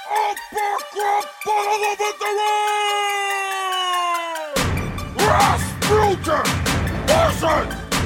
Uppercut bottom of the ring! Rasputin versus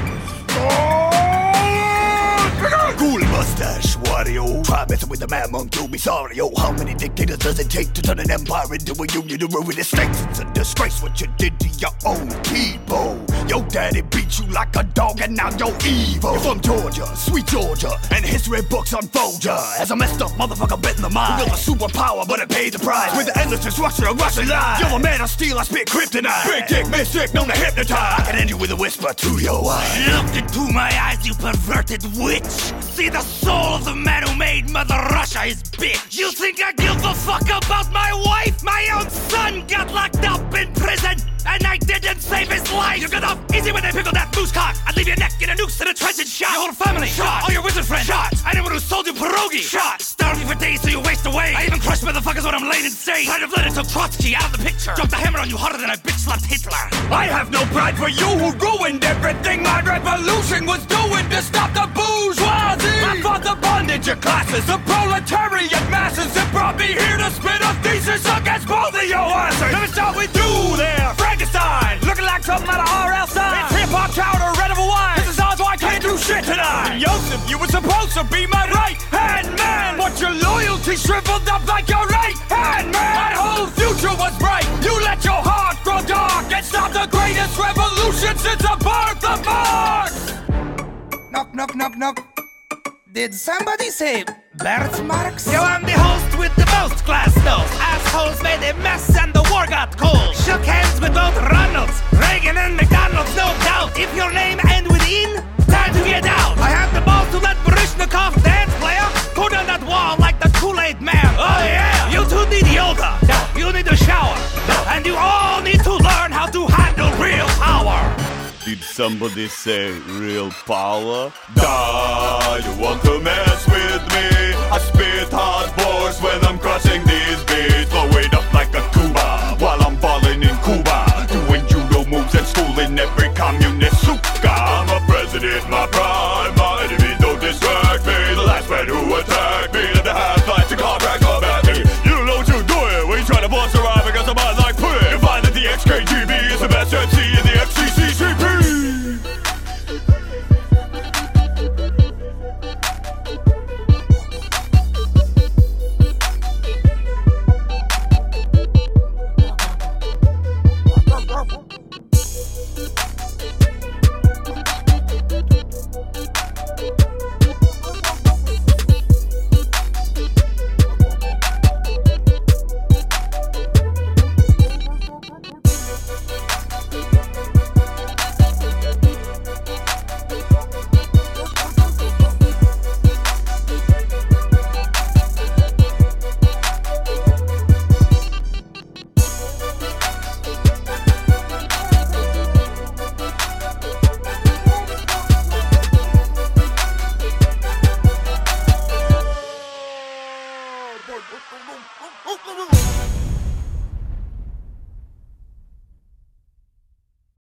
Stalin! Cool mustache, Wario. Try messing with the man monk, you'll be sorry. Oh, how many dictators does it take to turn an empire into a union to ruin the states? It's a disgrace what you did to your own people. Your daddy beat you like a dog and now you're evil. You're from Georgia, sweet Georgia, and history books unfold ya as a messed up motherfucker bit in the mind. You built a superpower, but it paid the price with the endless destruction of Russian lies. You're a man of steel, I spit kryptonite. Big dick, mystic, known to hypnotize. I can end you with a whisper to your eyes. Look into my eyes, you perverted witch. See the soul of the man who made Mother Russia his bitch. You think I give a fuck about my wife? My own son got locked up in prison, and I didn't save his life. You get off easy when they pickle that moose cock. I'd leave your neck in a noose in a trench and shot. Your whole family, shot. All your wizard friends, shot. Anyone who sold you pierogi, shot. Starving for days so you waste away. I even crushed motherfuckers when I'm laying in state. Pride of Lenin took Trotsky out of the picture. Dropped a hammer on you harder than I bitch slapped Hitler. I have no pride for you who ruined everything my revolution was doing to stop the bourgeoisie. I fought the bondage of classes, the proletariat masses that brought me here to spit a thesis against both of your asses. Let me start with you there, Frankenstein, looking like something out of R.L. Stein. It's hip-hop chowder, red of a wine. This is odds why I can't do shit tonight. Joseph, you were supposed to be my right-hand man, but your loyalty shriveled up like your right-hand man. My whole future was bright. You let your heart grow dark and stop the greatest revolution since the birth of Marx. Knock, knock, knock, knock. Did somebody say Bert Marx? Yo, I'm the host with the most class notes. Assholes made a mess and the war got cold. Shook hands with both Ronalds, Reagan and McDonald's, no doubt. If your name ends with in, time to get out. I have the balls to let Baryshnikov dance, player. Go down that wall like the Kool-Aid man. Oh yeah! You two need yoga. You need a shower. And you all need to learn how to handle real power. Did somebody say real power? Da, you want to mess with